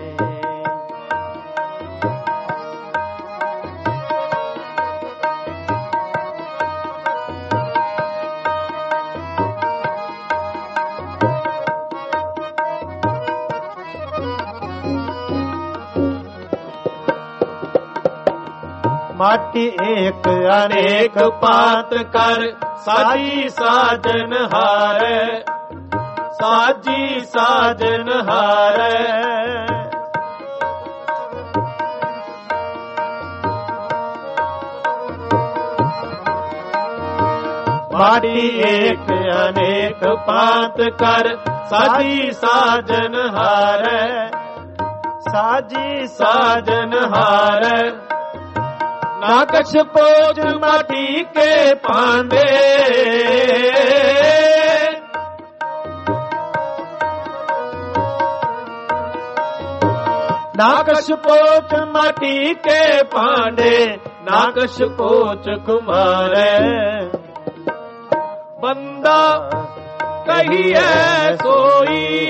ਮਾਟੀ ਏਕ ਅਨੇਕ ਪਾਤ ਕਰ ਸਾਜੀ ਸਾਜਨ ਹਾਰੈ, ਸਾਜੀ ਸਾਜਨ ਹਾਰੈ। ਮਾਟੀ ਏਕ ਅਨੇਕ ਪਾਤ ਕਰ ਸਾਜੀ ਸਾਜਨ ਹਾਰੈ, ਸਾਜੀ ਸਾਜਨ ਹਾਰੈ। ਨਾ ਕਛ ਪੋਜ ਮਾਟੀ ਕੇ ਪਾਂਦੇ, ਨਾ ਕਛ ਪੋਚ ਮਾਟੀ ਕੇ ਪਾਂਡੇ, ਨਾ ਕਛ ਪੋਚ ਕੁਮਾਰੈ। ਬੰਦਾ ਕਹੀਐ ਸੋਈ,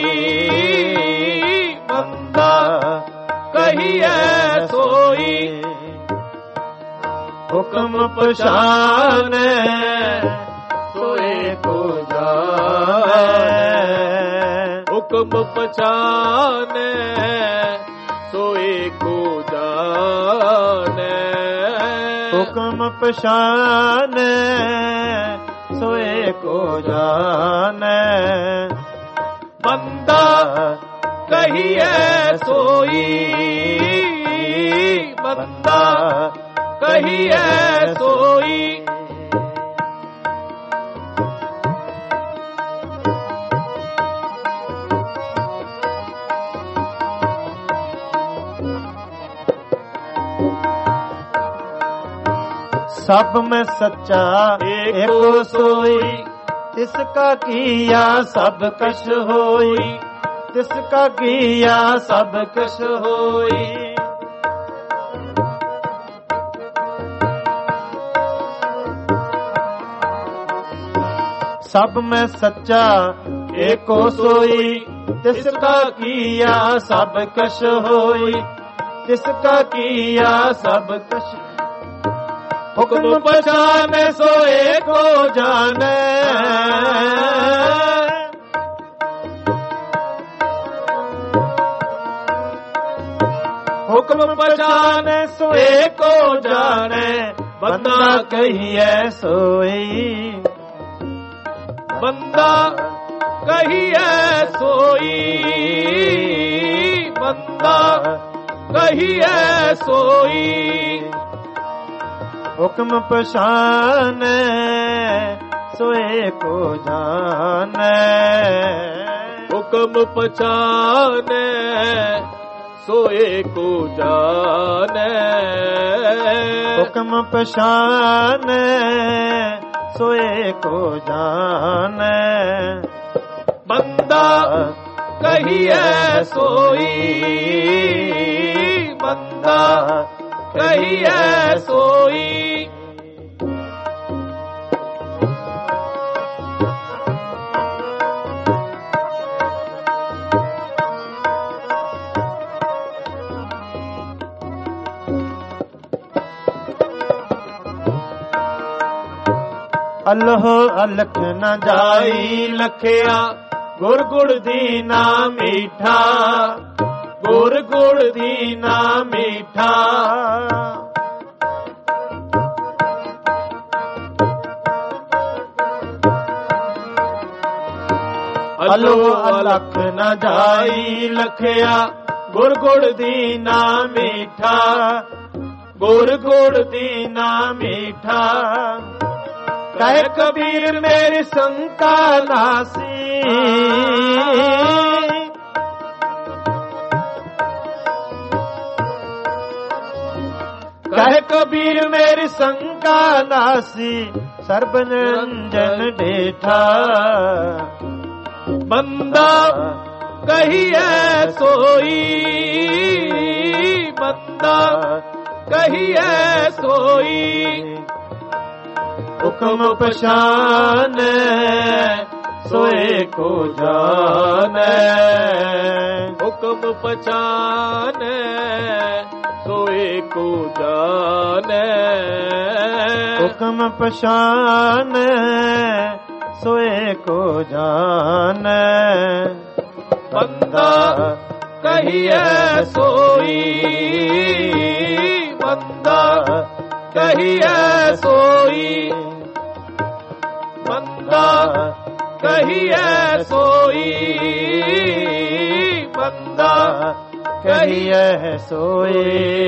ਬੰਦਾ ਕਹੀਐ ਸੋਈ, ਹੁਕਮ ਪਛਾਨੈ ਸੋਏ ਕੋ ਜਾਣੈ। ਹੁਕਮ ਪਛਾਨੈ ਸੋਏ ਕੋ ਜਾਣੈ। ਹੁਕਮ ਪਛਾਨੈ ਸੋਏ ਕੋ ਜਾਣੈ। ਬੰਦਾ ਕਹੀਐ ਸੋਈ, ਬੰਦਾ ਕਹੀਐ ਸੋਈ, ਸਭ ਮੈਂ ਸੱਚਾ ਏਕੋ ਸੋਈ, ਤਿਸਕਾ ਕੀਆ ਸਭ ਕਛ ਹੋਈ, ਤਿਸਕਾ ਕੀਆ ਸਭ ਕਛ ਹੋਈ। ਸਭ ਮੈਂ ਸੱਚਾ ਏਕੋ ਸੋਈ, ਤਿਸਕਾ ਕੀਆ ਸਭ ਕਛ ਹੋਈ, ਤਿਸਕਾ ਕੀਆ ਸਭ ਕਛ। ਹੁਕਮ ਪਛਾਨੈ ਸੋਏ ਕੋ ਜਾਣੈ। ਹੁਕਮ ਪਛਾਨੈ ਸੋਏ ਕੋ ਜਾਣੈ। ਬੰਦਾ ਕਹੀਐ ਸੋਈ, ਬੰਦਾ ਕਹੀਐ ਸੋਈ, ਬੰਦਾ ਕਹੀਐ ਸੋਈ, ਹੁਕਮ ਪਛਾਨੈ ਸੋਏ ਕੋ ਜਾਣੈ। ਹੁਕਮ ਪਛਾਨੈ ਸੋਏ ਕੋ ਜਾਣੈ। ਹੁਕਮ ਪਛਾਨੈ ਸੋਏ ਕੋ ਜਾਣੈ। ਬੰਦਾ ਕਹੀਐ ਸੋਈ, ਬੰਦਾ ਕਹੀਐ ਸੋਈ, ਅਲਹ ਅਲਖ ਨ ਜਾਈ ਲਖਿਆ, ਗੁਰ ਗੁੜ ਦੀਨਾ ਮੀਠਾ, ਗੁਰ ਗੁੜ ਦੀਨਾ ਮੀਠਾ। ਅਲਹ ਅਲਖ ਨ ਜਾਈ ਲਖਿਆ, ਗੁਰ ਗੁੜ ਦੀਨਾ ਮੀਠਾ, ਗੁਰ ਗੁੜ ਦੀਨਾ ਮੀਠਾ। ਕਹਿ ਕਬੀਰ ਮੇਰੀ ਸੰਕਾ ਨਾਸੀ, ਕਹਿ ਕਬੀਰ ਮੇਰੀ ਸੰਕਾ ਨਾਸੀ, ਸਰਬ ਨਿਰੰਜਨ ਡੇਠਾ। ਬੰਦਾ ਕਹੀਐ ਸੋਈ, ਬੰਦਾ ਕਹੀਐ ਸੋਈ, ਹੁਕਮ ਪਛਾਨੈ ਸੋਏ ਕੋ ਜਾਣੈ, ਹੁਕਮ ਪਛਾਨੈ ਸੋਏ ਕੋ ਜਾਣੈ, ਹੁਕਮ ਪਛਾਨੈ ਸੋਏ ਕੋ ਜਾਣੈ। ਬੰਦਾ ਕਹੀਐ ਸੋਈ, ਬੰਦਾ ਕਹੀਐ ਸੋਈ, ਬੰਦਾ ਕਹੀਐ ਸੋਈ, ਬੰਦਾ ਕਹੀਐ ਸੋਈ।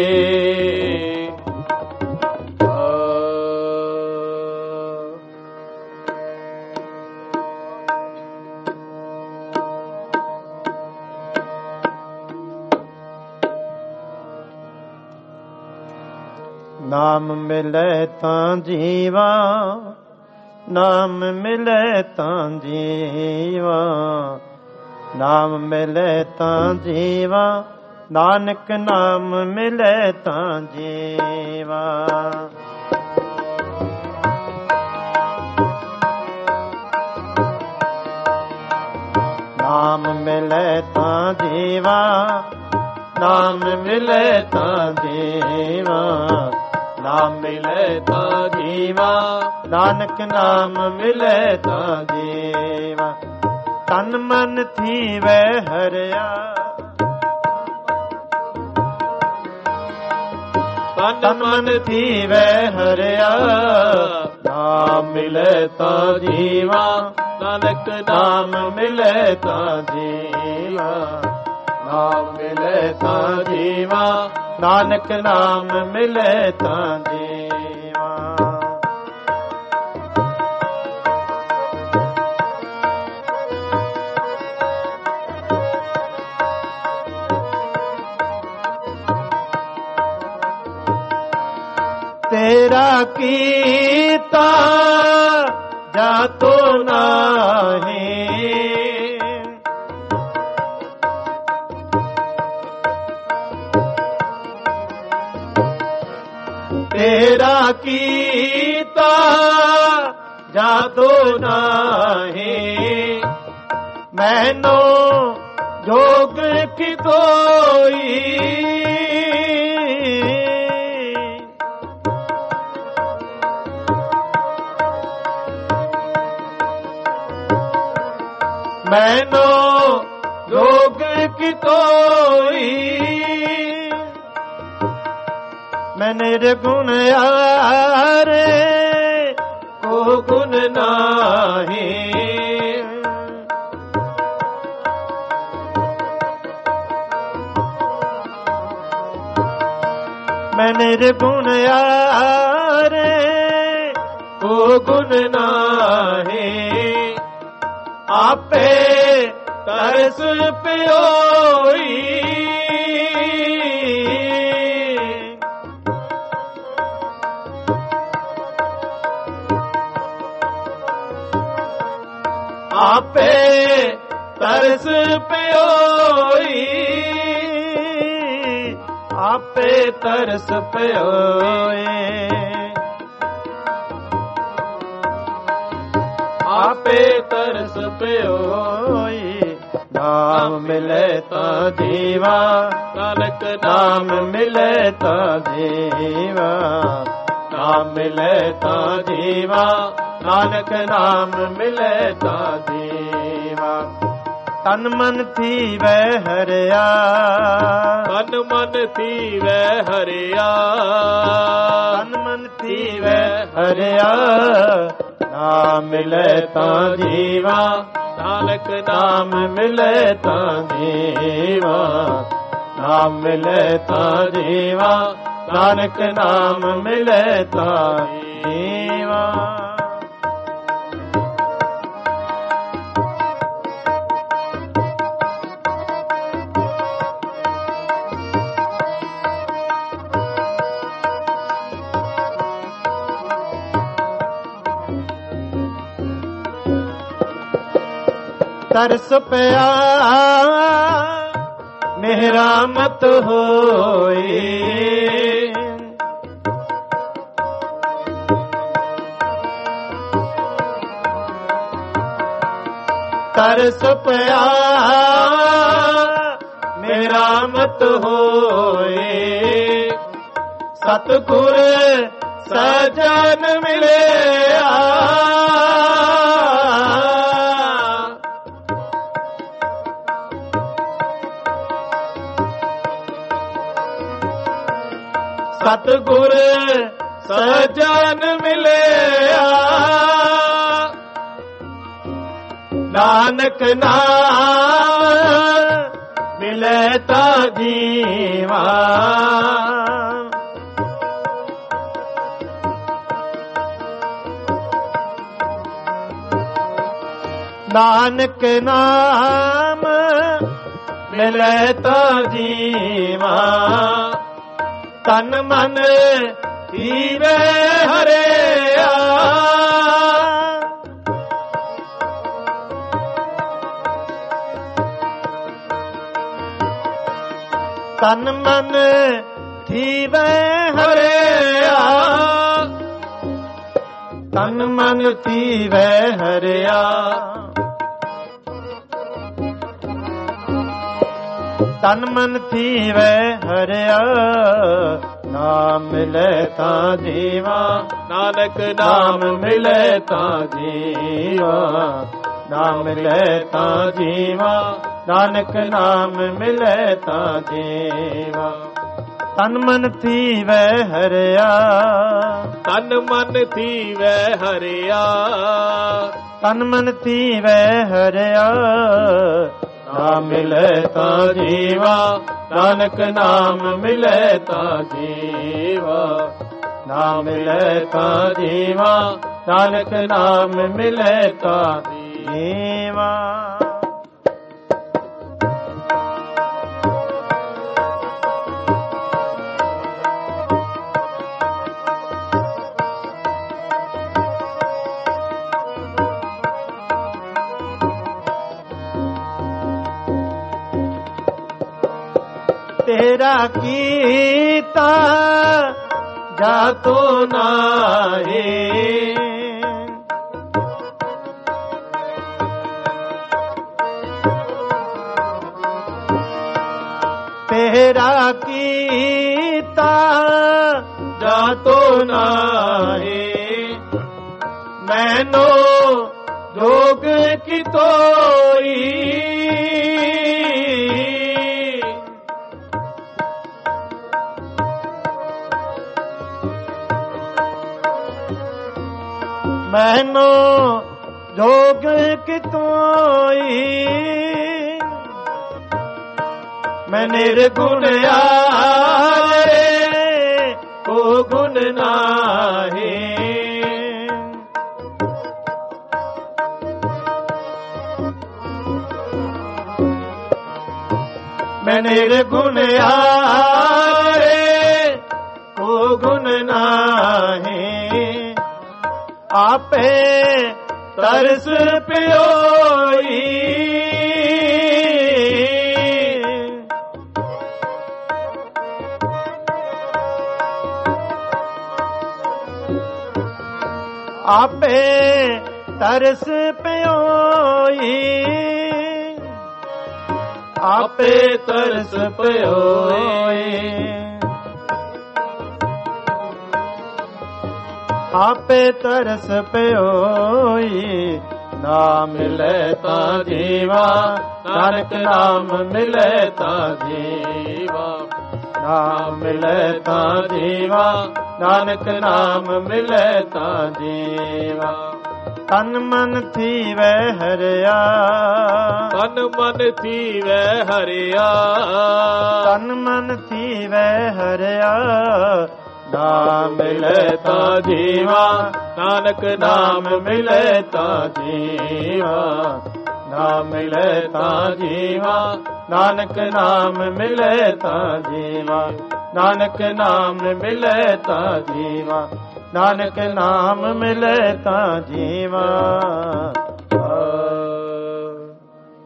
ਨਾਮ ਮਿਲੇ ਤਾਂ ਜੀਵਾ, ਨਾਮ ਮਿਲੇ ਤਾਂ ਜੀਵਾ, ਨਾਮ ਮਿਲੇ ਤਾਂ ਜੀਵਾ, ਨਾਨਕ ਨਾਮ ਮਿਲੇ ਤਾਂ ਜੀਵਾ। ਨਾਮ ਮਿਲੇ ਤਾਂ ਜੀਵਾ, ਨਾਮ ਮਿਲੇ ਤਾਂ ਜੀਵਾ, ਨਾਮ ਮਿਲੇ ਤਾਂ ਜੀਵਾ, ਨਾਨਕ ਨਾਮ ਮਿਲੇ ਤਾਂ ਜੀਵਾ। ਤਨ ਮਨ ਥੀਵੈ ਹਰਿਆ, ਤਨ ਮਨ ਥੀਵੈ ਹਰਿਆ, ਨਾਮ ਮਿਲੇ ਤਾਂ ਜੀਵਾ, ਨਾਨਕ ਨਾਮ ਮਿਲੇ ਤਾਂ ਜੀਵਾ। ਨਾਮ ਮਿਲੇ ਤਾਂ ਜੀਵਾ, ਨਾਨਕ ਨਾਮ ਮਿਲੇ ਤਾਂ ਜੀਵਾ। ਤੇਰਾ ਕੀਤਾ ਜਾਤੋ ਨਾਹੀ, ਤੇਰਾ ਕੀਤਾ ਜਾਤੋ ਨਾਹੀ, ਮੈਨੋ ਜੋਗ ਕੀ ਕੋਈ। मैनो जोग की कोई, मैं निर्गुण यारे को गुण नाही। मैं निर्गुण यारे को गुण नाही, आपे तरस प्योई। आपे तरस प्योई, आपे तरस प्योई, आपे तरस प्योई। नाम मिले ता जीवा, नानक नाम मिले ता जीवा। नाम मिले ता जीवा, नानक नाम मिले ता जीवा। तन मन थीवै हरिया, तन मन थीवै हरिया, तन मन थीवै हरिया। नाम मिले ता जीवा, नानक नाम मिले ता जीवा। नाम मिले ता जीवा, नानक नाम मिले ता जीवा। ਤਰਸ ਪਿਆ ਮੇਰਾ ਮਤ ਹੋਈ। ਤਰਸ ਪਿਆ ਮੇਰਾ ਮਤ ਹੋਏ। ਸਤਿਗੁਰ ਸਜਣ ਮਿਲਿਆ ਸਤਿਗੁਰ ਸਜਣ ਮਿਲਿਆ। ਨਾਨਕ ਨਾਮ ਮਿਲੇ ਤਾਂ ਜੀਵਾ। ਨਾਨਕ ਨਾਮ ਮਿਲੇ ਤਾਂ ਜੀਵਾ। ਤਨ ਮਨ ਧੀਰੇ ਹਰਿਆ। ਤਨ ਮਨ ਧੀਰੇ ਹਰਿਆ। ਤਨ ਮਨ ਧੀਰੇ ਹਰਿਆ। ਤਨ ਮਨ ਧੀਰੇ ਹਰਿਆ। ਨਾਮ ਮਿਲੇ ਤਾਂ ਜੀਵਾ। ਨਾਨਕ ਨਾਮ ਮਿਲੇ ਤਾਂ ਜੀਵਾ। ਨਾਮ ਮਿਲੇ ਤਾਂ ਜੀਵਾ। ਨਾਨਕ ਨਾਮ ਮਿਲੇ ਤਾਂ ਜੀਵਾ। ਤਨ ਮਨ ਧੀਵੇ ਹਰਿਆ। ਤਨ ਮਨ ਧੀਵੇ ਹਰਿਆ। ਤਨ ਮਨ ਧੀਵੇ ਹਰਿਆ। ਨਾਮ ਮਿਲੇ ਤਾਂ ਜੀਵਾ। ਨਾਨਕ ਨਾਮ ਮਿਲੇ ਤਾਂ ਜੀਵਾ। ਨਾਮ ਮਿਲੇ ਤਾਂ ਜੀਵਾ। ਨਾਨਕ ਨਾਮ ਮਿਲੇ ਤਾਂ ਜੀਵਾ। ਤੇਰਾ ਕੀਤਾ ਜਾਤੋ ਨਾਹੀ। ਤੇਰਾ ਕੀਤਾ ਜਾਤੋ ਨਾਹੀ। ਮੈਨੋ ਜੋਗ ਕੀ ਤੋਈ। ਮੈਨੋ ਜੋਗ ਕੀ ਤੋਈ। ਮੈਂ ਨਿਰਗੁਣ ਆਏ ਕੋ ਗੁਣ ਨਾਹੀ। ਮੈਂ ਨਿਰਗੁਣ ਆਏ ਕੋ ਗੁਣ ਨਾਹੀ। ਆਪੇ ਤਰਸ ਪਿਓਈ। ਆਪੇ ਤਰਸ ਪਿਓਈ। ਆਪੇ ਤਰਸ ਪਿਓਈ। ਆਪੇ ਤਰਸ ਪਿਓਈ। ਨਾਮ ਮਿਲੇ ਤਾਂ ਜੀਵਾ। ਨਾਨਕ ਨਾਮ ਮਿਲੇ ਤਾਂ ਜੀਵਾ। ਨਾਮ ਮਿਲੇ ਤਾਂ ਜੀਵਾ। ਨਾਨਕ ਨਾਮ ਮਿਲੇ ਤਾਂ ਜੀਵਾ। ਤਨ ਮਨ ਥੀਵੈ ਹਰਿਆ। ਤਨ ਮਨ ਥੀਵੈ ਹਰਿਆ। ਤਨ ਮਨ ਥੀਵੈ ਹਰਿਆ। ਨਾਮ ਮਿਲੇ ਤਾਂ ਜੀਵਾ। ਨਾਨਕ ਨਾਮ ਮਿਲੇ ਤਾਂ ਜੀਵਾ। ਨਾਮ ਮਿਲੇ ਤਾਂ ਜੀਵਾ। ਨਾਨਕ ਨਾਮ ਮਿਲੇ ਤਾਂ ਜੀਵਾ। ਨਾਨਕ ਨਾਮ ਮਿਲੇ ਤਾਂ ਜੀਵਾ। ਨਾਨਕ ਨਾਮ ਮਿਲੇ ਤਾਂ ਜੀਵਾ।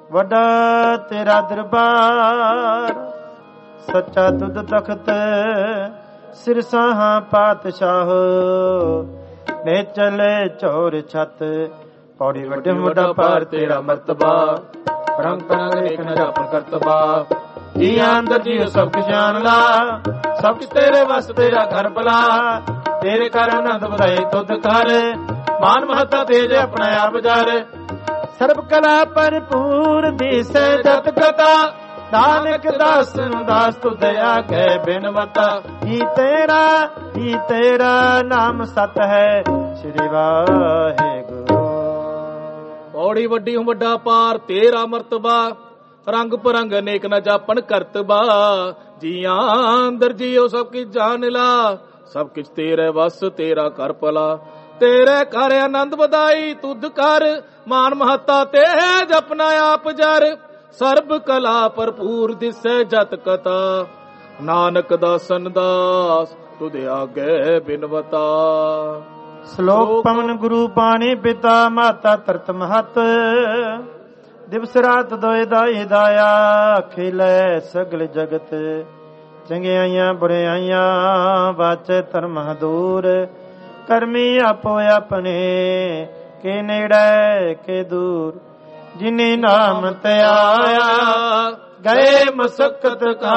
ਵੱਡਾ ਤੇਰਾ ਦਰਬਾਰ, ਸੱਚਾ ਤੁਧ ਤਖਤ ਸਿਰਸਾਹਾਂ ਪਾਤਸ਼ਾਹ, ਨੇ ਚਲੇ ਚੋਰ ਛੱਤ। ਪੌੜੀ ਵੱਡੇ ਵੱਡਾ ਪਾਰ ਤੇਰਾ ਮਰਤਬਾ, ਰੰਗ ਰੰਗ ਰੇਖ ਨ ਜਾਪਨ ਕਰਤਬਾ। ਜੀ ਅੰਦਰ ਜੀ ਸਭ ਕੁ ਜਾਣ ਲਾ, ਸਭ ਕੁ ਤੇਰੇ ਵਸ ਤੇਰਾ ਘਰ ਭਲਾ। ਤੇਰੇ ਕਰ ਆਨੰਦ ਵਧਾਏ ਤੁਧ ਕਰ, ਮਾਨ ਮਹਤਾ ਤੇਜ ਆਪਣਾ ਆਪ ਜਰ। ਸਰਬ ਕਲਾ ਭਰਪੂਰ ਦਿਸੈ ਜਤ ਕਥਾ, ਨਾਨਕ ਦਾਸ ਨੂੰ ਦਾਸ ਤੁਧ ਆਗੇ ਬਿਨਵਤਾ। ਹੀ ਤੇਰਾ ਨਾਮ ਸਤ ਹੈ, ਸ੍ਰੀ ਵਾਹਿਗੁਰੂ। ਪੌੜੀ ਵੱਡੀ ਹੂੰ ਵੱਡਾ ਪਾਰ ਤੇਰਾ ਮਰਤਬਾ, ਰੰਗ ਪਰੰਗ ਅਨੇਕ ਨ ਜਾਪਨ ਕਰਤਬਾ। ਜੀਆਂ ਅੰਦਰ ਜੀਓ ਸਭ ਕੀ ਜਾਣ ਲਾ, ਸਭ ਕਿਛ ਤੇਰੇ ਵਸ ਤੇਰਾ ਕਰ ਭਲਾ। ਤੇਰੇ ਕਰ ਆਨੰਦ ਵਧਾਈ ਤੁਧ ਕਰ, ਮਾਨ ਮਹਤਾ ਤੇਜ ਆਪਣਾ ਆਪ ਜਰ। ਸਰਬ ਕਲਾ ਭਰਪੂਰ ਦਿਸੈ ਜਤ ਕਥਾ, ਨਾਨਕ ਦਾਸਨ ਦਾਸ ਤੁਧ ਆਗੇ ਬਿਨਵਤਾ। ਸ਼ਲੋਕ ਪਵਨ ਗੁਰੂ ਬਾਣੀ ਪਿਤਾ ਮਾਤਾ ਤਰਤ ਮਹਤ, ਦਿਵਸ ਰਾਤ ਦੋਇ ਦਾਈ ਦਾਇਆ। ਖੇਲੇ ਸਗਲ ਜਗਤ ਚੰਗਿਆਈਆਂ ਬੁਰਿਆਈਆਂ, ਬਾਚੇ ਧਰਮ ਦੂਰ। ਕਰਮੀ ਆਪੋ ਆਪਣੇ, ਕੇ ਨੇੜੇ ਕੇ ਦੂਰ। ਜਿਨੇ ਨਾਮ ਤੇ ਆਇਆ, ਗਏ ਮਸਕਤ ਕਾ।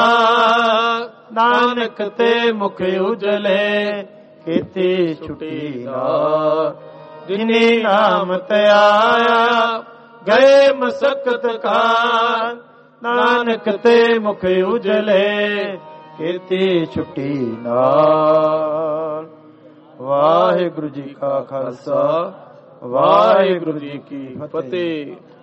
ਨਾਨਕ ਤੇ ਮੁਖ ਉਜਲੇ, ਕੀਤੀ ਛੁਟੀ ਨਾ। ਜਿਨੇ ਨਾਮ ਤੇ ਆਇਆ, ਗਏ ਮਸਕਤ ਕਾ। ਨਾਨਕ ਤੇ ਮੁਖ ਉਜਲੇ, ਕੀਤੀ ਛੁਟੀ ਨਾਲ। ਵਾਹਿਗੁਰੂ ਜੀ ਕਾ ਖਾਲਸਾ, ਵਾਹਿਗੁਰੂ ਜੀ ਕੀ ਫਤਿਹ।